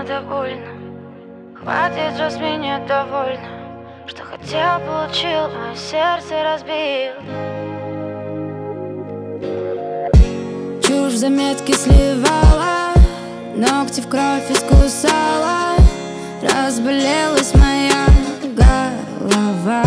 да больно. Хватит же с меня довольно. Что хотел, получил, мое сердце разбил. Чушь в заметки сливала, ногти в кровь искусала. Разболелась моя голова.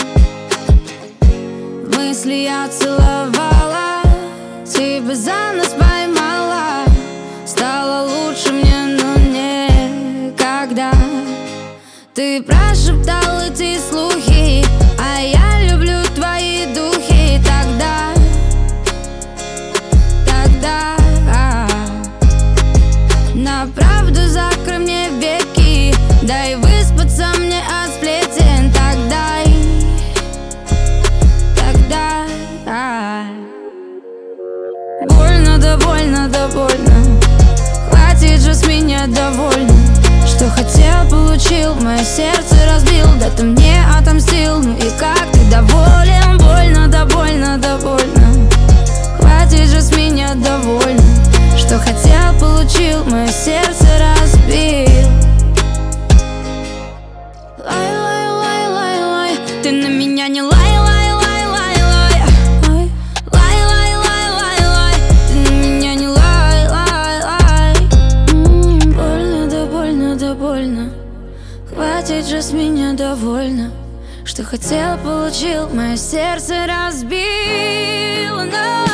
Мысли я целовала, тебя за нос поймала. Стало лучше мне, но никогда. Ты прошептал эти слухи, а я люблю твои духи. Тогда на правду закрой мне веки, дай выспаться мне от сплетен. Тогда больно, да больно, да больно. Хватит же с меня довольно. Что хотел, получил, мое сердце разбил. Да ты мне отомстил, ну и как ты доволен? Больно, да больно, да больно. Хватит же с меня довольно. Что хотел, получил, мое сердце разбил. Лай, лай, лай, лай, лай. Ты на меня не лай, лай, лай, лай, лай. Лай, лай, лай, лай, лай. Ты на меня не лай, лай, лай. Больно, да больно, да больно. Хватит же с меня довольно. Что хотел, получил, мое сердце разбил.